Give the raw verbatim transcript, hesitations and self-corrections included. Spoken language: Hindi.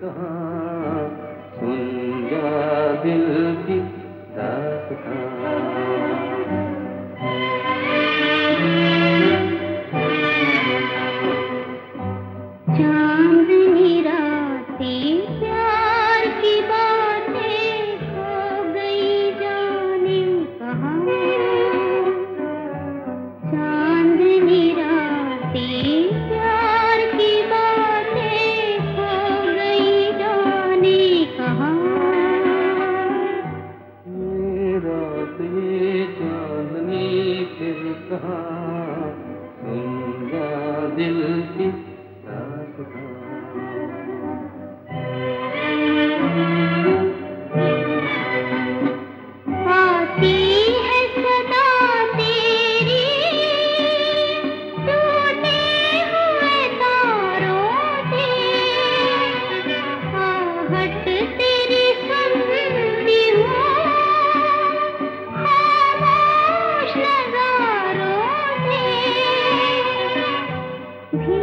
कहाँ, सुन जा दिल की दास्तां। चांदनी रातें प्यार की बातें खो गई जाने कहाँ, चांदनी रातें प्यार की बातें खो गई जाने कहाँ। ये रात ये चांदनी फिर कहाँ, सुन जा दिल की दास्तां। आती है सदा तेरी टूटे हुए तारों से, आहट तेरी सुनती हूँ खामोश नज़ारों से।